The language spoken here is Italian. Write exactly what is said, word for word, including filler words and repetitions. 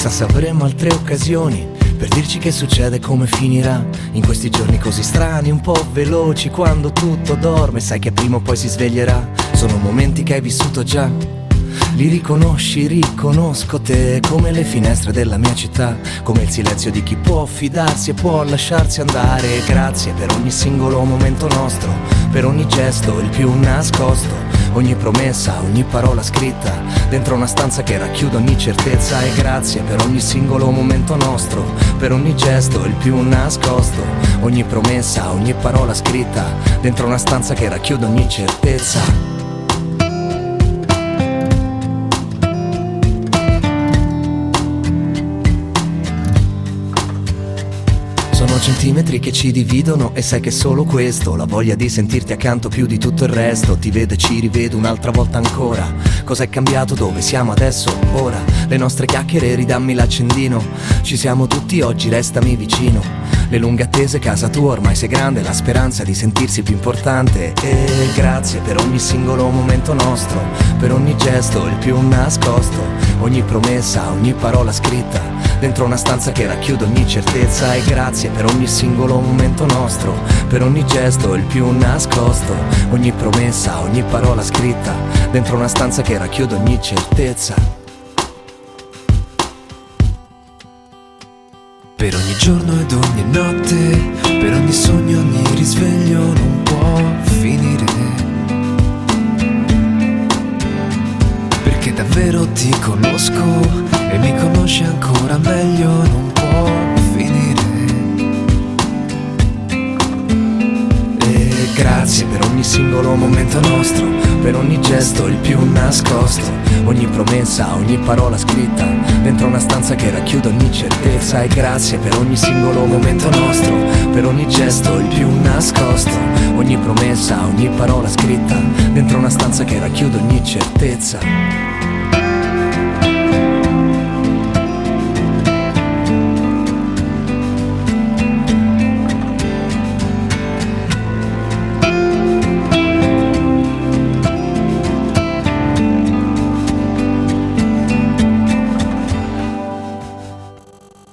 Chissà se avremo altre occasioni per dirci che succede e come finirà. In questi giorni così strani, un po' veloci, quando tutto dorme, sai che prima o poi si sveglierà. Sono momenti che hai vissuto già, li riconosci, riconosco te, come le finestre della mia città, come il silenzio di chi può fidarsi e può lasciarsi andare. Grazie per ogni singolo momento nostro, per ogni gesto, il più nascosto, ogni promessa, ogni parola scritta dentro una stanza che racchiude ogni certezza. E grazie per ogni singolo momento nostro, per ogni gesto, il più nascosto, ogni promessa, ogni parola scritta dentro una stanza che racchiude ogni certezza. Sono centimetri che ci dividono e sai che solo questo, la voglia di sentirti accanto più di tutto il resto. Ti vedo e ci rivedo un'altra volta ancora. Cos'è cambiato? Dove siamo adesso? Ora le nostre chiacchiere, ridammi l'accendino. Ci siamo tutti oggi, restami vicino. Le lunghe attese, casa tua ormai sei grande, la speranza di sentirsi più importante. E grazie per ogni singolo momento nostro, per ogni gesto, il più nascosto, ogni promessa, ogni parola scritta dentro una stanza che racchiude ogni certezza. E grazie per ogni singolo momento nostro, per ogni gesto, il più nascosto, ogni promessa, ogni parola scritta dentro una stanza che racchiude ogni certezza. Per ogni giorno ed ogni notte, per ogni sogno, ogni risveglio non può finire. Perché davvero ti conosco e mi conosci ancora meglio, non può finire. E grazie per ogni singolo momento nostro, per ogni gesto, il più nascosto, ogni promessa, ogni parola scritta dentro una stanza che racchiude ogni certezza. E grazie per ogni singolo momento nostro, per ogni gesto, il più nascosto, ogni promessa, ogni parola scritta dentro una stanza che racchiude ogni certezza.